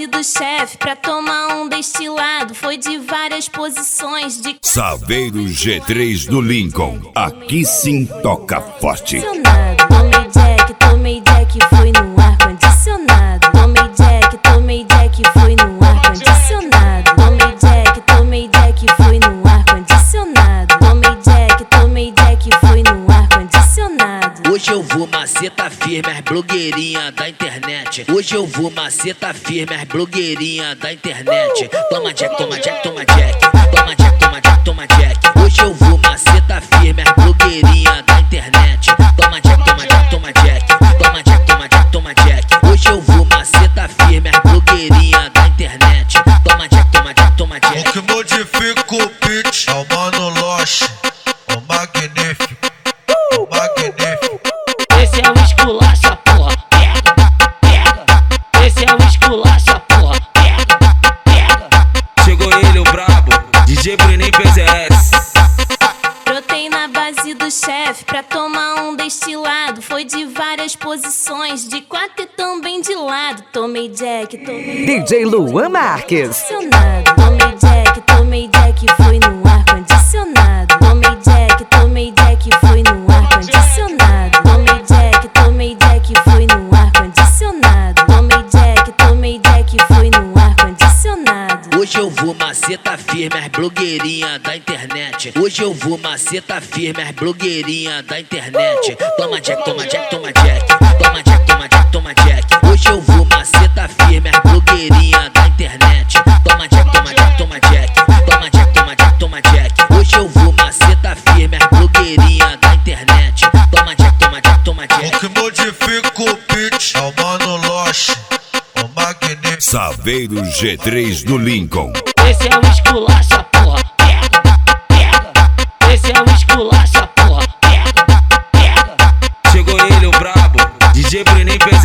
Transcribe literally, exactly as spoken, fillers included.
base do chefe pra tomar um destilado. Foi de várias posições de Saveiro G três do Lincoln. Aqui sim toca forte. Tomei Jack, tomei Jack, foi no ar-condicionado. Tomei Jack, tomei Jack, foi no ar-condicionado. Tomei Jack, tomei Jack, foi no ar-condicionado. Tomei Jack, tomei Jack, foi no ar-condicionado. Hoje eu vou maceta firme, as blogueirinhas da internet. Hoje eu vou maceta firme, as blogueirinhas da internet. Toma Jack, toma Jack, toma Jack. Toma Jack, toma Jack, toma Jack. Hoje eu vou maceta firme, as blogueirinhas da internet. Toma Jack, toma Jack, toma Jack. Toma Jack, toma Jack, toma Jack. Hoje eu vou maceta firme, as blogueirinhas da internet. Toma Jack, toma Jack, toma Jack. O que modifica o beat é o Mano Loche, o magnífico, o magnífico. Esse é o esculacha, porra, pega, pega. Esse é o esculacha, porra, pega, pega. Chegou ele, o brabo, D J Bruninho P Z S. Brotei na base do chefe pra tomar um destilado. Foi de várias posições, de quatro e também de lado. Tomei Jack, tomei D J Luan Marques. Tomei Jack, tomei Jack, foi no ar-condicionado. Tomei Jack, tomei Jack, foi no ar-condicionado. Tomei Jack, tomei Jack, foi no ar-condicionado. Tomei Jack, tomei Jack, foi no ar-condicionado. Hoje eu vou maceta firme, as blogueirinhas da internet. Hoje eu vou maceta firme, as blogueirinhas da internet. Toma Jack, toma Jack, toma Jack. Toma Jack, toma Jack, toma Jack. Hoje eu vou maceta firme, as blogueirinhas da internet. Toma Jack, toma Jack, toma Jack. Toma Jack, toma Jack, toma Jack. Hoje eu vou maceta firme, as blogueirinhas da internet. Toma Jack, toma Jack, toma Jack. O que modifica o beat é o Mano Loche, o magnífico. Saveiro G três do Lincoln. Esse é o esculacha, porra, pega, pega. Esse é o esculacha, porra, pega, pega. Chegou ele, o brabo, D J Bruninho P Z S.